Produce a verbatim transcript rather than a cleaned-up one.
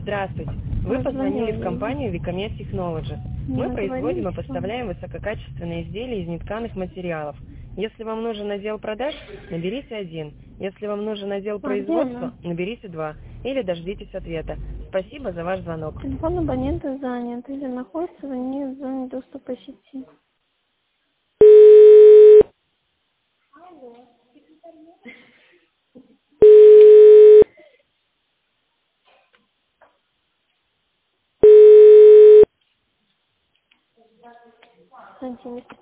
Здравствуйте. Вы позвонили в компанию Викомед Technologies. Мы производим и поставляем высококачественные изделия из нетканых материалов. Если вам нужен отдел продаж, наберите один. Если вам нужен отдел производства, наберите два. Или дождитесь ответа. Спасибо за ваш звонок. Телефон абонента занят или находится вне зоны доступа сети. Сантиметр.